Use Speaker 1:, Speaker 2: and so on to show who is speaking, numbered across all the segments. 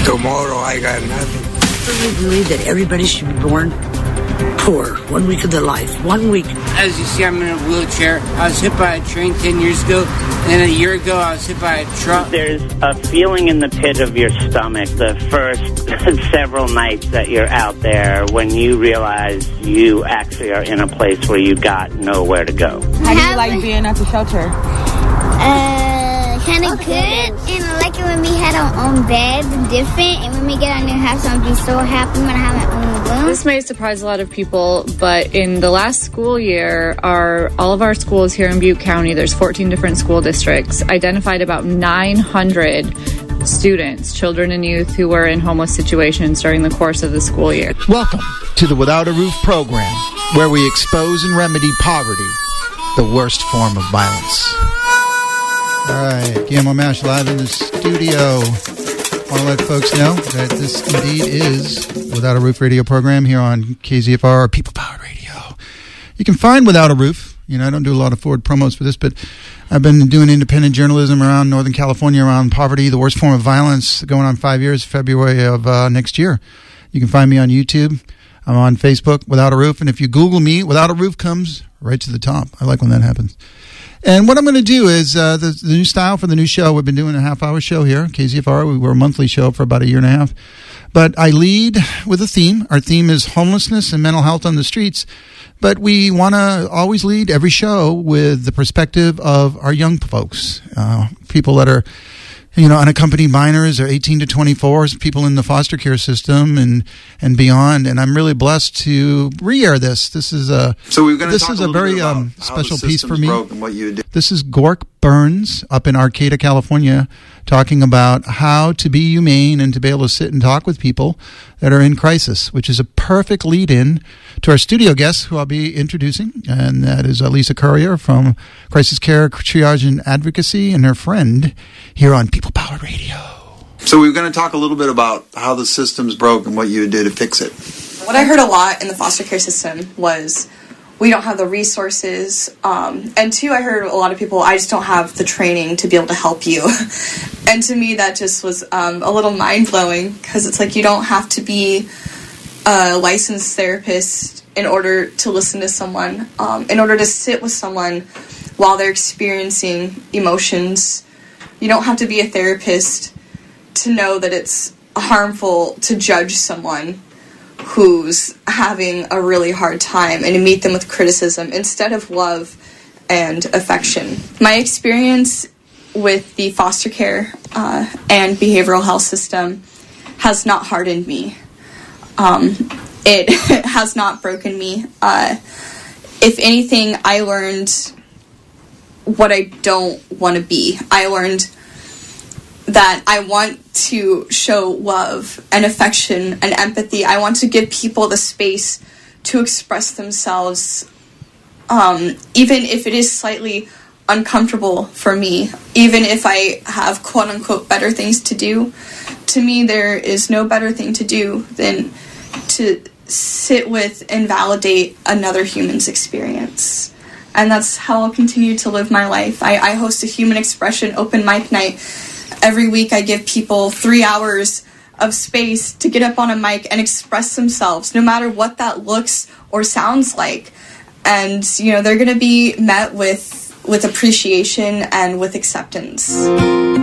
Speaker 1: Tomorrow I got nothing.
Speaker 2: I really believe that everybody should be born poor. 1 week of their life. 1 week.
Speaker 3: As you see, I'm in a wheelchair. I was hit by a train 10 years ago, and a year ago I was hit by a truck.
Speaker 4: There's a feeling in the pit of your stomach the first several nights that you're out there when you realize you actually are in a place where you got nowhere to go.
Speaker 5: How do you like being at the shelter?
Speaker 6: Kind of good, and I like it when we had our own beds and different, and when we get our new house, I'll be so happy when I have my own room.
Speaker 7: This may surprise a lot of people, but in the last school year, all of our schools here in Butte County, there's 14 different school districts, identified about 900 students, children and youth who were in homeless situations during the course of the school year.
Speaker 8: Welcome to the Without a Roof program, where we expose and remedy poverty, the worst form of violence. All right, Guillermo Mash live in the studio. I want to let folks know that this indeed is Without a Roof radio program here on KZFR, People Powered Radio. You can find Without a Roof. You know, I don't do a lot of forward promos for this, but I've been doing independent journalism around Northern California around poverty, the worst form of violence, going on 5 years, February of next year. You can find me on YouTube. I'm on Facebook, Without a Roof. And if you Google me, Without a Roof comes right to the top. I like when that happens. And what I'm going to do is the new style for the new show. We've been doing a half-hour show here, KZFR. We were a monthly show for about a year and a half. But I lead with a theme. Our theme is homelessness and mental health on the streets. But we want to always lead every show with the perspective of our young folks, people that are, you know, unaccompanied minors or 18 to 24s, people in the foster care system and beyond. And I'm really blessed to re-air this. This is a very special piece for me. This is Gork Burns up in Arcata, California, talking about how to be humane and to be able to sit and talk with people that are in crisis, which is a perfect lead-in to our studio guest, who I'll be introducing, and that is Lisa Currier from Crisis Care, Triage, and Advocacy, and her friend here on People Power Radio.
Speaker 9: So we're going to talk a little bit about how the system's broke and what you did to fix it.
Speaker 10: What I heard a lot in the foster care system was we don't have the resources, and two, I heard a lot of people, I just don't have the training to be able to help you. And to me, that just was a little mind-blowing, because it's like you don't have to be a licensed therapist in order to listen to someone, in order to sit with someone while they're experiencing emotions. You don't have to be a therapist to know that it's harmful to judge someone who's having a really hard time and to meet them with criticism instead of love and affection. My experience with the foster care and behavioral health system has not hardened me. It has not broken me. If anything, I learned what I don't want to be. I learned that I want to show love and affection and empathy. I want to give people the space to express themselves, even if it is slightly uncomfortable for me, even if I have quote-unquote better things to do. To me, there is no better thing to do than to sit with and validate another human's experience. And that's how I'll continue to live my life. I host a human expression open mic night. Every week I give people 3 hours of space to get up on a mic and express themselves, no matter what that looks or sounds like. And, you know, they're going to be met with appreciation and with acceptance.
Speaker 8: All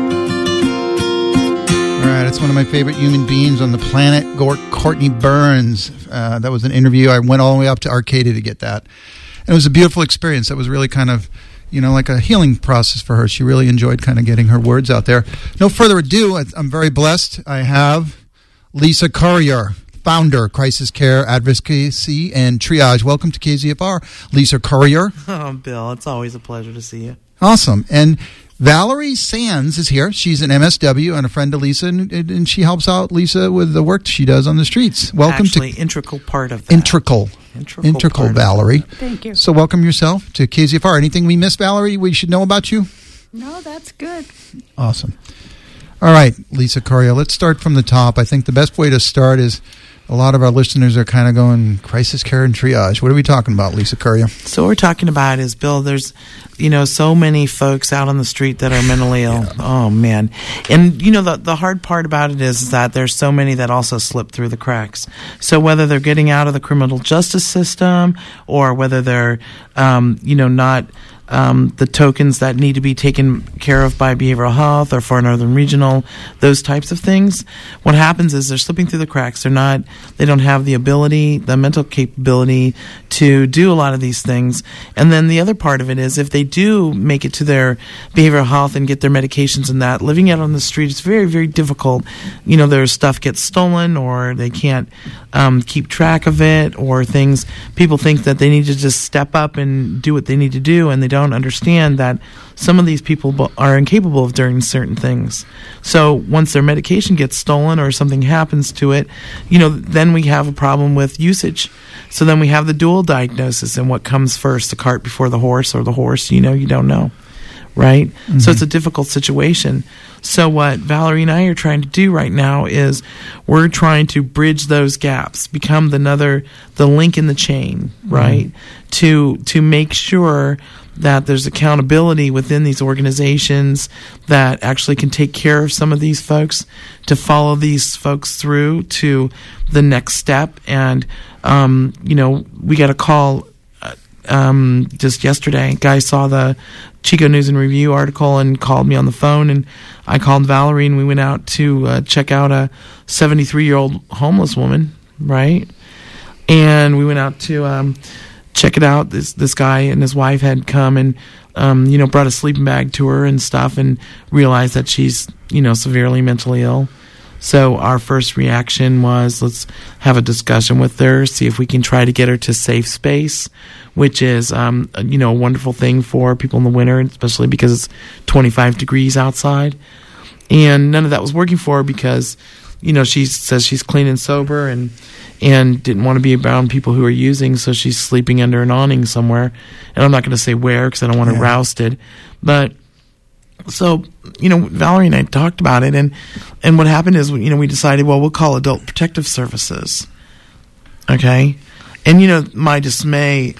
Speaker 8: right, it's one of my favorite human beings on the planet, Courtney Burns. That was an interview. I went all the way up to Arcata to get that. And it was a beautiful experience. That was really kind of, you know, like a healing process for her. She really enjoyed kind of getting her words out there. No further ado, I'm very blessed. I have Lisa Currier, founder, Crisis Care, Advocacy, and Triage. Welcome to KZFR, Lisa Currier.
Speaker 11: Oh, Bill, it's always a pleasure to see you.
Speaker 8: Awesome. And Valerie Sands is here. She's an MSW and a friend of Lisa, and she helps out Lisa with the work she does on the streets. Welcome.
Speaker 11: Actually, integral part of that.
Speaker 8: Integral, Valerie.
Speaker 5: Thank you.
Speaker 8: So welcome yourself to KZFR. Anything we missed, Valerie, we should know about you?
Speaker 5: No, that's good.
Speaker 8: Awesome. All right, Lisa Currier, let's start from the top. I think the best way to start is a lot of our listeners are kind of going, crisis care and triage. What are we talking about, Lisa Currier?
Speaker 11: So what we're talking about is, Bill, there's, so many folks out on the street that are mentally ill. Yeah. Oh, man. And, the hard part about it is that there's so many that also slip through the cracks. So whether they're getting out of the criminal justice system or whether they're, not the tokens that need to be taken care of by behavioral health or Far Northern Regional, those types of things. What happens is they're slipping through the cracks. They don't have the ability, the mental capability to do a lot of these things. And then the other part of it is if they do make it to their behavioral health and get their medications and that, living out on the street is very, very difficult. Their stuff gets stolen or they can't keep track of it or things. People think that they need to just step up and do what they need to do, and they don't understand that some of these people are incapable of doing certain things. So once their medication gets stolen or something happens to it, then we have a problem with usage. So then we have the dual diagnosis, and what comes first, the cart before the horse or the horse, you don't know. Right? Mm-hmm. So it's a difficult situation. So what Valerie and I are trying to do right now is we're trying to bridge those gaps, become the link in the chain, right? Mm-hmm. To make sure that there's accountability within these organizations that actually can take care of some of these folks, to follow these folks through to the next step. And, we got a call just yesterday. A guy saw the Chico News and Review article and called me on the phone, and I called Valerie, and we went out to check out a 73-year-old homeless woman, right? And we went out to check it out. This guy and his wife had come and brought a sleeping bag to her and stuff, and realized that she's severely mentally ill. So our first reaction was, let's have a discussion with her, see if we can try to get her to safe space, which is a wonderful thing for people in the winter, especially because it's 25 degrees outside. And none of that was working for her because she says she's clean and sober and didn't want to be around people who are using, so she's sleeping under an awning somewhere. And I'm not going to say where because I don't want to roust it. But so, Valerie and I talked about it, and what happened is, we decided, well, we'll call Adult Protective Services. Okay? And, my dismay,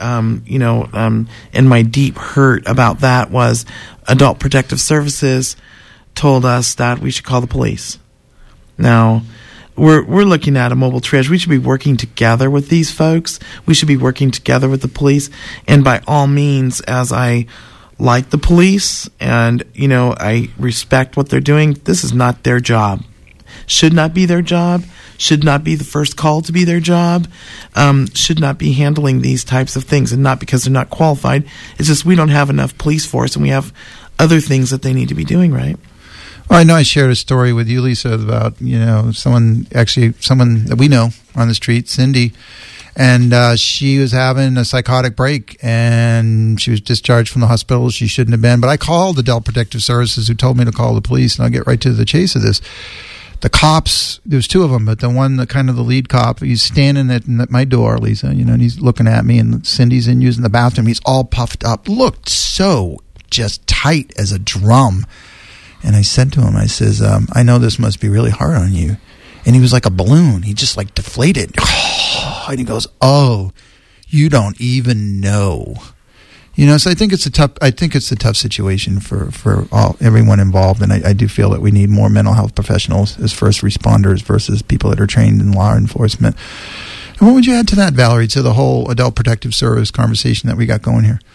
Speaker 11: and my deep hurt about that was Adult Protective Services told us that we should call the police. Now, we're looking at a mobile triage. We should be working together with these folks. We should be working together with the police. And by all means, as I like the police and, I respect what they're doing, this is not their job. Should not be their job. Should not be the first call to be their job. Should not be handling these types of things, and not because they're not qualified. It's just we don't have enough police force, and we have other things that they need to be doing, right?
Speaker 8: Well, I know I shared a story with you, Lisa, about, someone that we know on the street, Cindy, and she was having a psychotic break, and she was discharged from the hospital. She shouldn't have been, but I called the Adult Protective Services, who told me to call the police, and I'll get right to the chase of this. The cops, there was two of them, but the lead cop, he's standing at my door, Lisa, and he's looking at me, and Cindy's in using the bathroom. He's all puffed up, looked so just tight as a drum. And I said to him, I says, I know this must be really hard on you. And he was like a balloon. He just like deflated. And he goes, oh, you don't even know. So I think it's a tough situation for everyone involved. And I do feel that we need more mental health professionals as first responders versus people that are trained in law enforcement. And what would you add to that, Valerie, to the whole Adult Protective Service conversation that we got going here?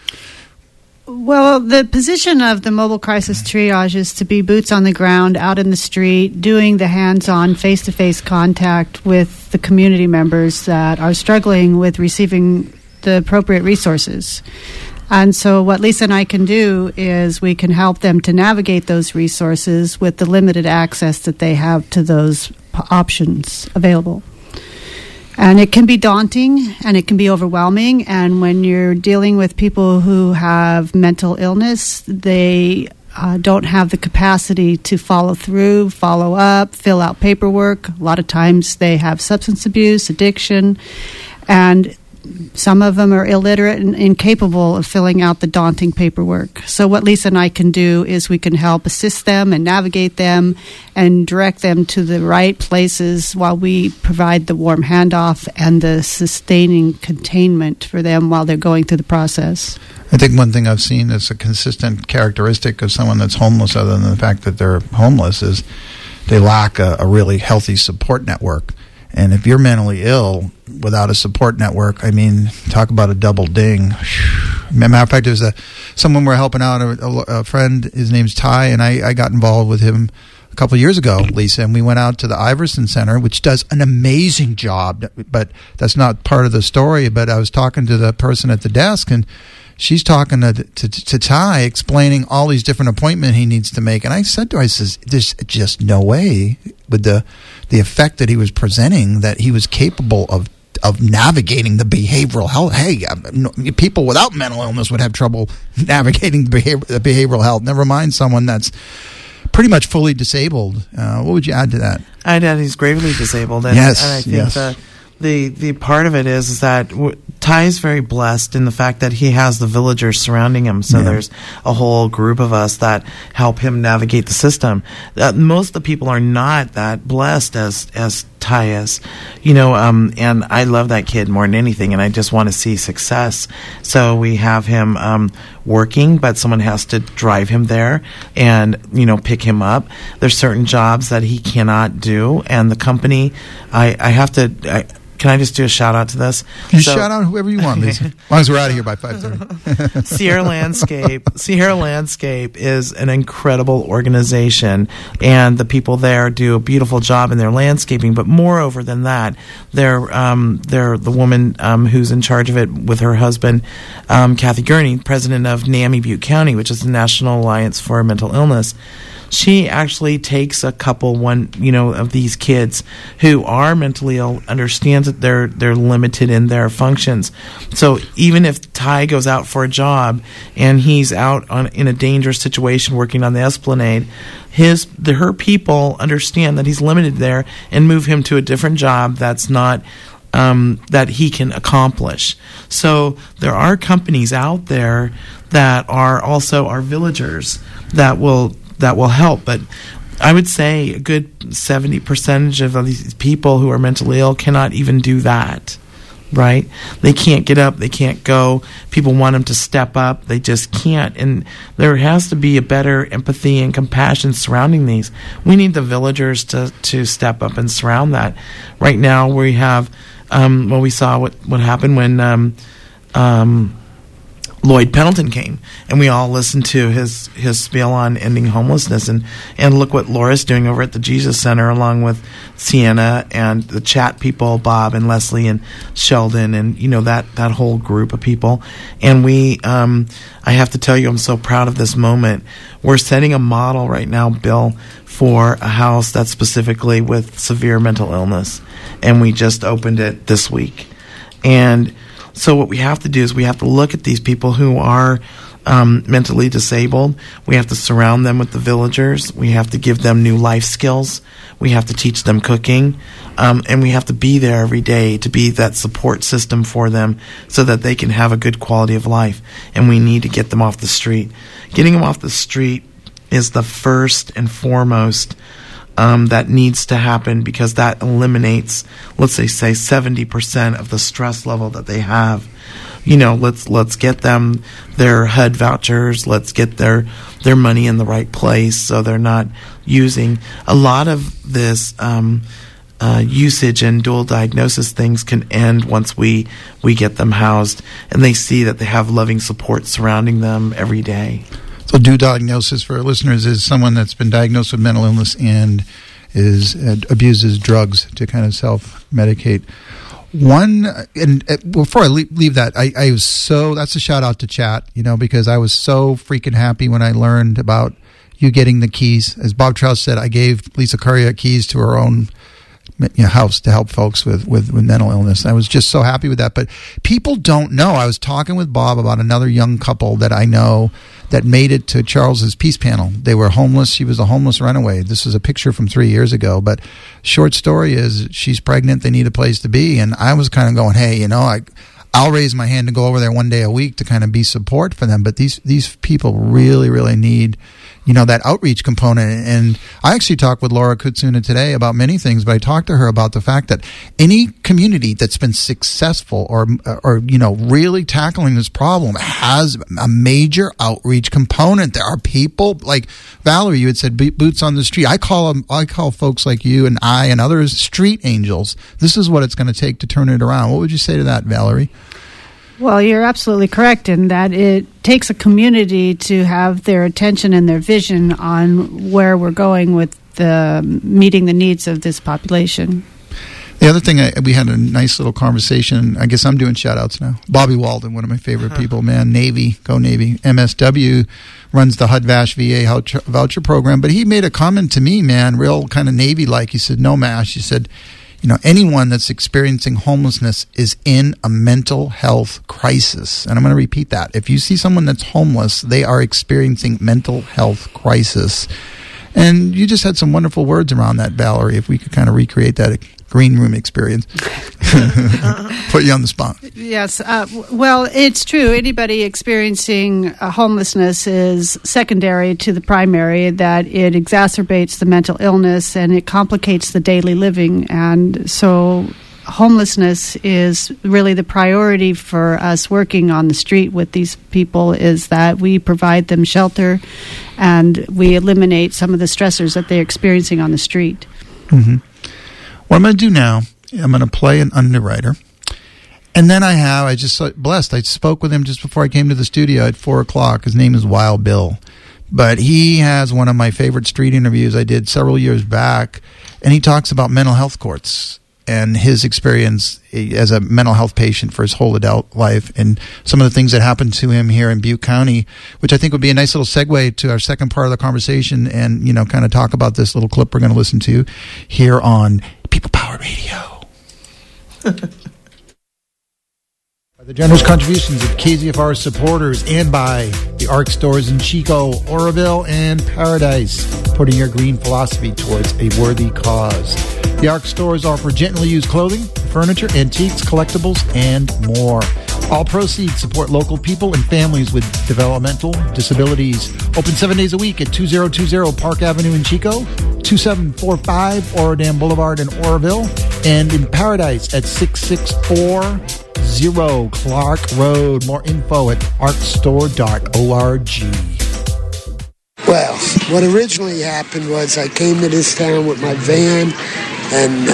Speaker 5: Well, the position of the mobile crisis triage is to be boots on the ground, out in the street, doing the hands-on, face-to-face contact with the community members that are struggling with receiving the appropriate resources. And so what Lisa and I can do is we can help them to navigate those resources with the limited access that they have to those options available. And it can be daunting and it can be overwhelming. And when you're dealing with people who have mental illness, they don't have the capacity to follow through, follow up, fill out paperwork. A lot of times they have substance abuse, addiction. And some of them are illiterate and incapable of filling out the daunting paperwork. So what Lisa and I can do is we can help assist them and navigate them and direct them to the right places while we provide the warm handoff and the sustaining containment for them while they're going through the process.
Speaker 8: I think one thing I've seen that's a consistent characteristic of someone that's homeless, other than the fact that they're homeless, is they lack a really healthy support network. And if you're mentally ill without a support network, I mean, talk about a double ding. Matter of fact, there's someone we're helping out, a friend, his name's Ty, and I got involved with him a couple of years ago, Lisa, and we went out to the Iverson Center, which does an amazing job, but that's not part of the story. But I was talking to the person at the desk, and she's talking to Ty, explaining all these different appointments he needs to make. And I said to her, I says, there's just no way with the effect that he was presenting that he was capable of navigating the behavioral health. Hey, people without mental illness would have trouble navigating the behavioral health. Never mind someone that's pretty much fully disabled. What would you add to that?
Speaker 11: I'd add he's gravely disabled. And,
Speaker 8: yes,
Speaker 11: and I think the part of it is that Ty is very blessed in the fact that he has the villagers surrounding him. So there's a whole group of us that help him navigate the system. Most of the people are not that blessed as Ty is, and I love that kid more than anything, and I just want to see success. So we have him working, but someone has to drive him there and, pick him up. There's certain jobs that he cannot do, and the company, I have to... Can I just do a shout out to this?
Speaker 8: Shout out whoever you want, Lisa. As long as we're out of here by 5:30.
Speaker 11: Sierra Landscape is an incredible organization, and the people there do a beautiful job in their landscaping. But moreover than that, they're the woman who's in charge of it with her husband, Kathy Gurney, president of NAMI Butte County, which is the National Alliance for Mental Illness. She actually takes a couple of these kids who are mentally ill, understands that they're limited in their functions. So even if Ty goes out for a job and he's out in a dangerous situation working on the Esplanade, her people understand that he's limited there and move him to a different job that's not that he can accomplish. So there are companies out there that are also our villagers that will help, but I would say a good 70% of these people who are mentally ill cannot even do that, right? They can't get up, they can't go. People want them to step up, they just can't. And there has to be a better empathy and compassion surrounding these. We need the villagers to step up and surround that. Right now we have, we saw what happened when Lloyd Pendleton came, and we all listened to his spiel on ending homelessness, and look what Laura's doing over at the Jesus Center, along with Sienna and the chat people, Bob and Leslie and Sheldon, and that whole group of people. And we, I have to tell you, I'm so proud of this moment. We're setting a model right now, Bill, for a house that's specifically with severe mental illness, and we just opened it this week. And so what we have to do is we have to look at these people who are mentally disabled. We have to surround them with the villagers. We have to give them new life skills. We have to teach them cooking. And we have to be there every day to be that support system for them so that they can have a good quality of life. And we need to get them off the street. Getting them off the street is the first and foremost that needs to happen, because that eliminates, let's say 70% of the stress level that they have. Let's get them their HUD vouchers. Let's get their money in the right place so they're not using a lot of this usage and dual diagnosis. Things can end once we get them housed and they see that they have loving support surrounding them every day.
Speaker 8: So dual diagnosis for our listeners is someone that's been diagnosed with mental illness and abuses drugs to kind of self-medicate. Before I leave that, I was that's a shout out to chat, because I was so freaking happy when I learned about you getting the keys. As Bob Trout said, I gave Lisa Currier keys to her own house to help folks with mental illness. I was just so happy with that. But people don't know. I was talking with Bob about another young couple that I know that made it to Charles's Peace Panel. They were homeless. She was a homeless runaway. This is a picture from 3 years ago. But short story is she's pregnant. They need a place to be. And I was kind of going, hey, I'll raise my hand and go over there one day a week to kind of be support for them. But these people really, really need, that outreach component. And I actually talked with Laura Kutsuna today about many things, but I talked to her about the fact that any community that's been successful or really tackling this problem has a major outreach component. There are people like Valerie, you had said boots on the street. I call folks like you and I and others street angels. This is what it's going to take to turn it around. What would you say to that, Valerie?
Speaker 5: Well, you're absolutely correct in that it takes a community to have their attention and their vision on where we're going with meeting the needs of this population.
Speaker 8: The other thing, we had a nice little conversation. I guess I'm doing shout-outs now. Bobby Walden, one of my favorite people, man. Navy, go Navy. MSW runs the HUD-VASH VA voucher program. But he made a comment to me, man, real kind of Navy-like. He said, no, Mash. He said, anyone that's experiencing homelessness is in a mental health crisis. And I'm going to repeat that. If you see someone that's homeless, they are experiencing mental health crisis. And you just had some wonderful words around that, Valerie, if we could kind of recreate that green room experience. Put you on the spot.
Speaker 5: Yes. Well, it's true. Anybody experiencing homelessness is secondary to the primary, that it exacerbates the mental illness and it complicates the daily living. And so homelessness is really the priority for us working on the street with these people, is that we provide them shelter and we eliminate some of the stressors that they're experiencing on the street.
Speaker 8: Mm-hmm. What I'm going to do now, I'm going to play an underwriter. And then I just blessed. I spoke with him just before I came to the studio at 4 o'clock. His name is Wild Bill. But he has one of my favorite street interviews I did several years back. And he talks about mental health courts and his experience as a mental health patient for his whole adult life and some of the things that happened to him here in Butte County, which I think would be a nice little segue to our second part of the conversation and, kind of talk about this little clip we're going to listen to here on People Power Radio. By the generous contributions of KZFR supporters and by the ARC stores in Chico, Oroville, and Paradise, putting your green philosophy towards a worthy cause. The ARC stores offer gently used clothing, furniture, antiques, collectibles, and more. All proceeds support local people and families with developmental disabilities. Open 7 days a week at 2020 Park Avenue in Chico, 2745 Orodam Boulevard in Oroville, and in Paradise at 6640 Clark Road. More info at arcstore.org.
Speaker 1: Well, what originally happened was I came to this town with my van, and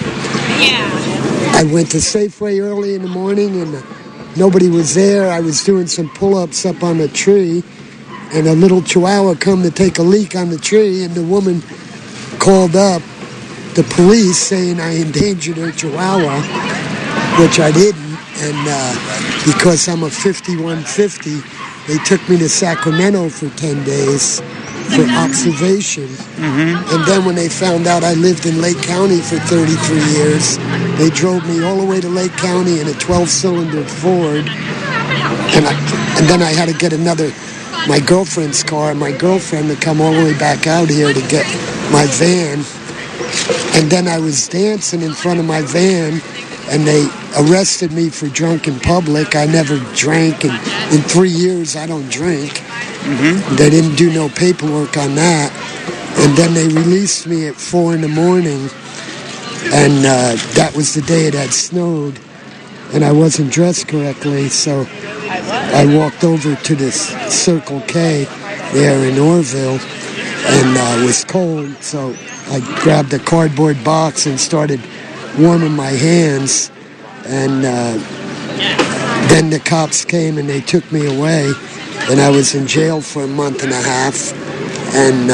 Speaker 1: I went to Safeway early in the morning, and nobody was there. I was doing some pull-ups up on a tree, and a little chihuahua come to take a leak on the tree, and the woman called up the police saying I endangered her chihuahua, which I didn't. And because I'm a 5150, they took me to Sacramento for 10 days for observation. Mm-hmm. And then when they found out I lived in Lake County for 33 years, they drove me all the way to Lake County in a 12-cylinder Ford. And then I had to get my girlfriend's car, and my girlfriend to come all the way back out here to get my van. And then I was dancing in front of my van, and they arrested me for drunk in public. I never drank, and in 3 years I don't drink. Mm-hmm. They didn't do no paperwork on that. And then they released me at 4 in the morning, and that was the day it had snowed, and I wasn't dressed correctly, so I walked over to this Circle K there in Orville, and it was cold, so I grabbed a cardboard box and started warming my hands, and then the cops came and they took me away, and I was in jail for a month and a half, and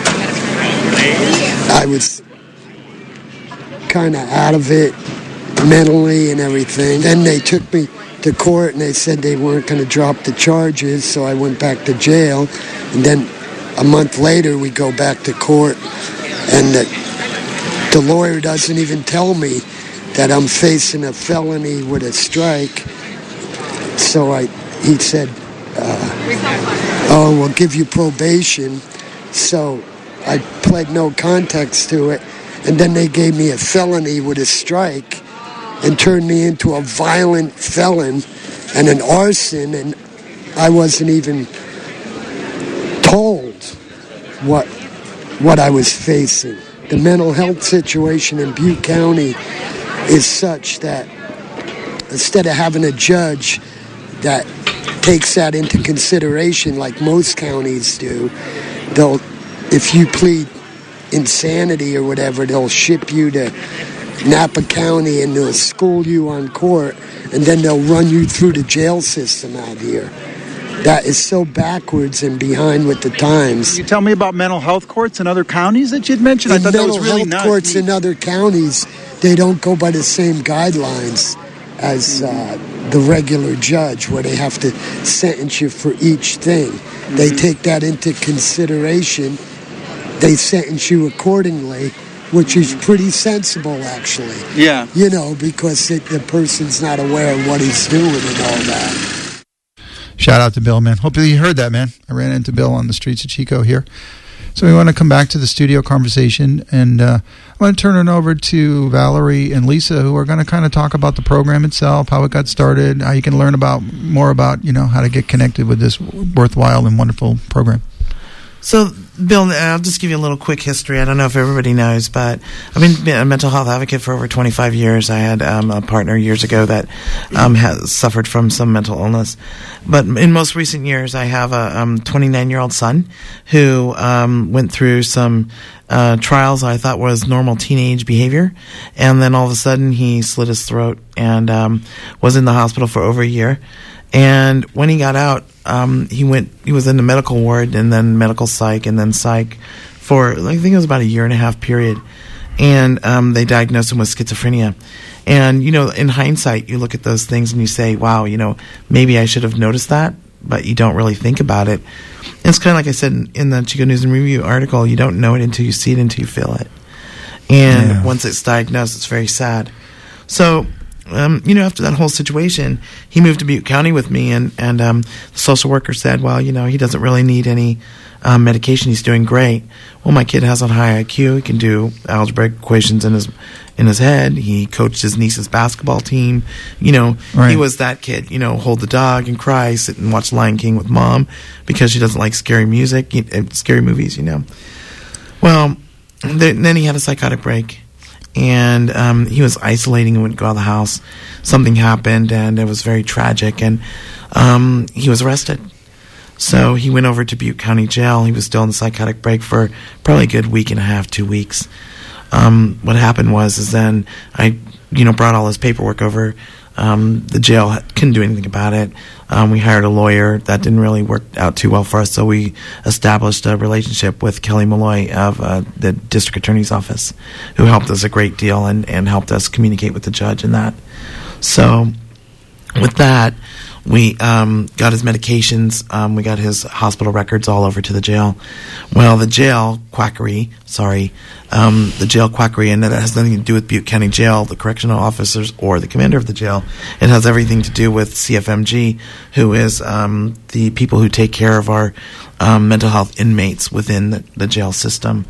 Speaker 1: I was kind of out of it mentally and everything. Then they took me to court and they said they weren't going to drop the charges, so I went back to jail, and then a month later we go back to court, and the lawyer doesn't even tell me that I'm facing a felony with a strike. So he said, we'll give you probation. So I pled no contest to it. And then they gave me a felony with a strike. and turned me into a violent felon and an arson, and I wasn't even told what I was facing. The mental health situation in Butte County is such that instead of having a judge that takes that into consideration like most counties do, if you plead insanity or whatever, they'll ship you to Napa County and they'll school you on court, and then they'll run you through the jail system out here. That is so backwards and behind with the times.
Speaker 12: Can you tell me about mental health courts in other counties that you'd mentioned? I thought that was really nice.
Speaker 1: Mental health courts in other counties, they don't go by the same guidelines as the regular judge, where they have to sentence you for each thing. They take that into consideration. They sentence you accordingly, which is pretty sensible, actually.
Speaker 12: Yeah.
Speaker 1: You know, because the person's not aware of what he's doing and all that.
Speaker 8: Shout out to Bill, man. Hopefully you heard that, man. I ran into Bill on the streets of Chico here. So we want to come back to the studio conversation, and I want to turn it over to Valerie and Lisa, who are going to kind of talk about the program itself, how it got started, how you can learn more about, how to get connected with this worthwhile and wonderful program.
Speaker 11: So, Bill, I'll just give you a little quick history. I don't know if everybody knows, but I've been a mental health advocate for over 25 years. I had a partner years ago that has suffered from some mental illness. But in most recent years, I have a 29-year-old son who went through some trials I thought was normal teenage behavior. And then all of a sudden, he slit his throat and was in the hospital for over a year. And when he got out, he was in the medical ward and then medical psych and then psych for, I think it was about a 1.5 year period. And they diagnosed him with schizophrenia. And, in hindsight, you look at those things and you say, wow, maybe I should have noticed that, but you don't really think about it. And it's kind of like I said in the Chico News and Review article, you don't know it until you see it, until you feel it. And once it's diagnosed, it's very sad. So, after that whole situation, he moved to Butte County with me, and the social worker said, well, he doesn't really need any medication. He's doing great. Well, my kid has a high IQ. He can do algebraic equations in his head. He coached his niece's basketball team. Right. He was that kid, hold the dog and cry, sit and watch Lion King with mom because she doesn't like scary music, scary movies, Well, then he had a psychotic break. And he was isolating and wouldn't go out of the house. Something happened, and it was very tragic, and he was arrested. So he went over to Butte County Jail. He was still in the psychotic break for probably a good 1.5 2 weeks. What happened was then I, brought all his paperwork over. The jail couldn't do anything about it. We hired a lawyer. That didn't really work out too well for us, so we established a relationship with Kelly Malloy of the district attorney's office, who helped us a great deal and helped us communicate with the judge and that. So with that, we got his medications. We got his hospital records all over to the jail. Well, the jail quackery, and that has nothing to do with Butte County Jail, the correctional officers, or the commander of the jail. It has everything to do with CFMG, who is the people who take care of our mental health inmates within the jail system.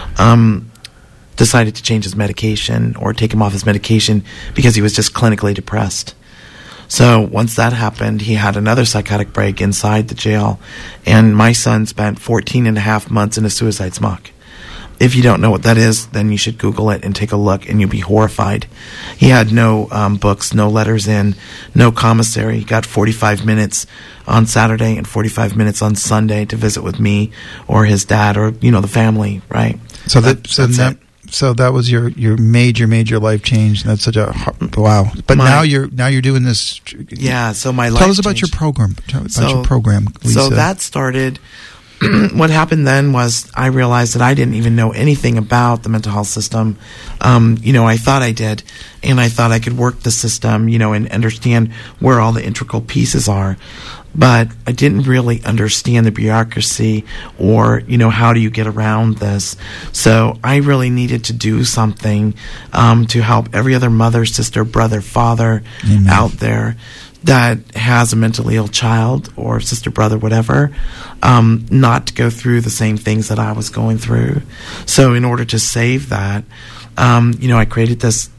Speaker 11: Decided to change his medication or take him off his medication because he was just clinically depressed. So once that happened, he had another psychotic break inside the jail, and my son spent 14.5 months in a suicide smock. If you don't know what that is, then you should Google it and take a look, and you'll be horrified. He had no books, no letters in, no commissary. He got 45 minutes on Saturday and 45 minutes on Sunday to visit with me or his dad or, the family, right?
Speaker 8: So that was your major life change. That's such a wow. But now you're doing this.
Speaker 11: Yeah. So my life.
Speaker 8: Tell us about your program. Your program, Lisa.
Speaker 11: So that started. What happened then was I realized that I didn't even know anything about the mental health system. I thought I did, and I thought I could work the system, and understand where all the integral pieces are. But I didn't really understand the bureaucracy or, how do you get around this. So I really needed to do something to help every other mother, sister, brother, father out there that has a mentally ill child or sister, brother, whatever, not to go through the same things that I was going through. So in order to save that, I created this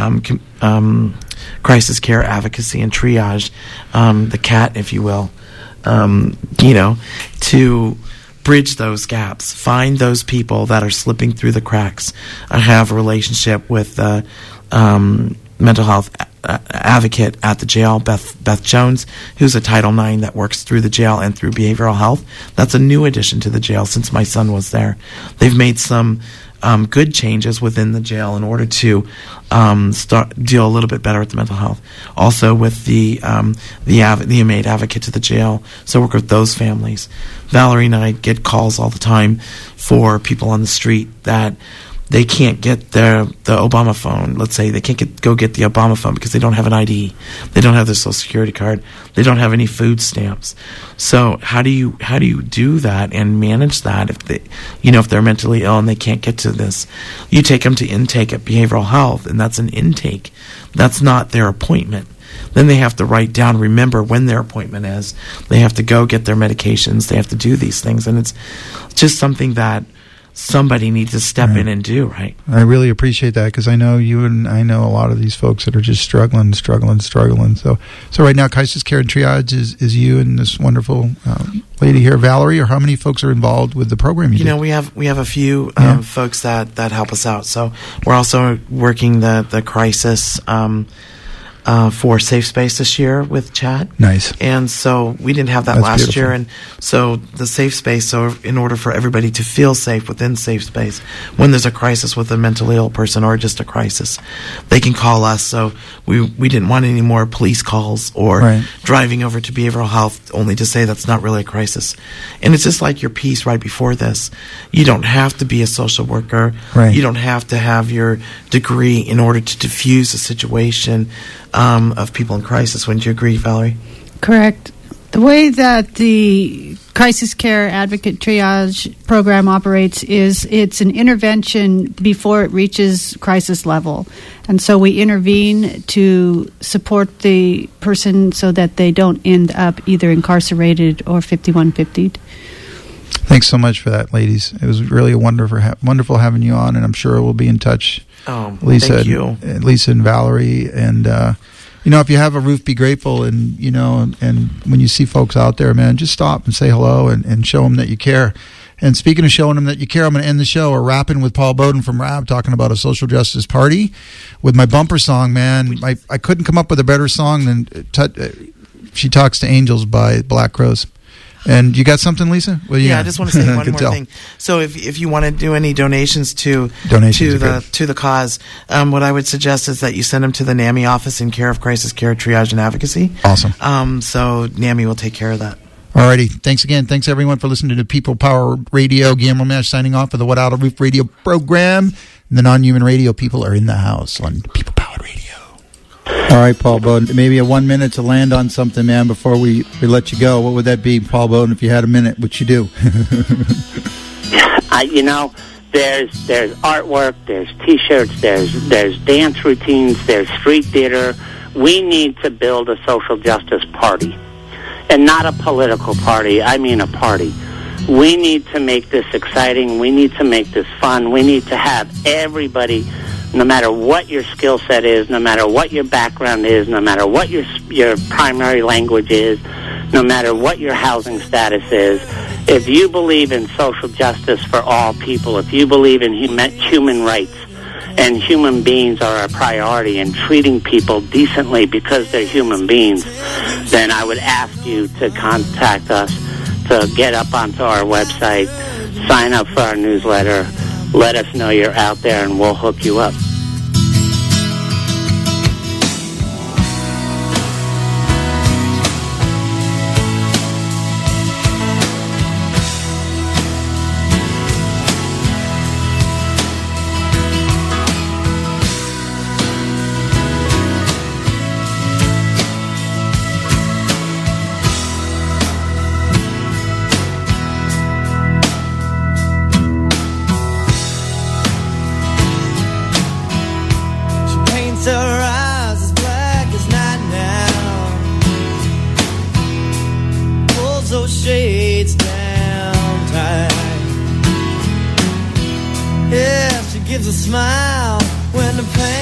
Speaker 11: crisis care advocacy and triage, the CAT, if you will, to bridge those gaps, find those people that are slipping through the cracks. I have a relationship with the mental health advocate at the jail, Beth Jones, who's a Title IX that works through the jail and through behavioral health. That's a new addition to the jail since my son was there. They've made some good changes within the jail in order to deal a little bit better with the mental health. Also with the inmate advocate to the jail, so work with those families. Valerie and I get calls all the time for people on the street that they can't get the Obama phone. Let's say they can't go get the Obama phone because they don't have an ID. They don't have their Social Security card. They don't have any food stamps. So how do you do that and manage that if they're mentally ill and they can't get to this? You take them to intake at behavioral health, and that's an intake. That's not their appointment. Then they have to remember when their appointment is. They have to go get their medications. They have to do these things, and it's just something that somebody needs to step in and do, right?
Speaker 8: I really appreciate that, because I know you and I know a lot of these folks that are just struggling. So right now, Crisis Care and Triage is you and this wonderful lady here, Valerie, or how many folks are involved with the program you do?
Speaker 11: We have a few folks that help us out. So we're also working the crisis for Safe Space this year with Chat.
Speaker 8: Nice.
Speaker 11: And so we didn't have that last beautiful. Year. And so the Safe Space, so in order for everybody to feel safe within Safe Space, when there's a crisis with a mentally ill person or just a crisis, they can call us. So we didn't want any more police calls or driving over to behavioral health only to say that's not really a crisis. And it's just like your piece right before this. You don't have to be a social worker.
Speaker 8: Right.
Speaker 11: You don't have to have your degree in order to diffuse a situation of people in crisis. Wouldn't you agree, Valerie?
Speaker 5: Correct. The way that the Crisis Care Advocate Triage program operates is it's an intervention before it reaches crisis level. And so we intervene to support the person so that they don't end up either incarcerated or 5150'd.
Speaker 8: Thanks so much for that, ladies. It was really wonderful having you on, and I'm sure we'll be in touch.
Speaker 11: Lisa, thank you.
Speaker 8: Lisa and Valerie, and if you have a roof, be grateful, and and when you see folks out there, man, just stop and say hello and show them that you care. And speaking of showing them that you care, I'm going to end the show or rapping with Paul Bowden from RAB, talking about a social justice party with my bumper song, man. I couldn't come up with a better song than She Talks to Angels by Black Crowes. And you got something, Lisa? Well,
Speaker 11: I just want to say one more thing. So if you want to do any donations to the cause, what I would suggest is that you send them to the NAMI office in care of Crisis Care, Triage, and Advocacy.
Speaker 8: Awesome.
Speaker 11: So NAMI will take care of that.
Speaker 8: Alrighty. Thanks again. Thanks everyone for listening to People Power Radio. Guillermo Mash signing off for the What Out of Roof Radio program. And the non-human radio people are in the house on People Power Radio. All right, Paul Bowden, maybe a 1 minute to land on something, man, before we let you go. What would that be, Paul Bowden, if you had a minute? What'd you do?
Speaker 4: There's artwork, there's T-shirts, there's dance routines, there's street theater. We need to build a social justice party, and not a political party. I mean a party. We need to make this exciting. We need to make this fun. We need to have everybody, no matter what your skill set is, no matter what your background is, no matter what your primary language is, no matter what your housing status is, if you believe in social justice for all people, if you believe in human rights and human beings are a priority and treating people decently because they're human beings, then I would ask you to contact us, to get up onto our website, sign up for our newsletter, let us know you're out there, and we'll hook you up.
Speaker 13: leaves a smile when the pain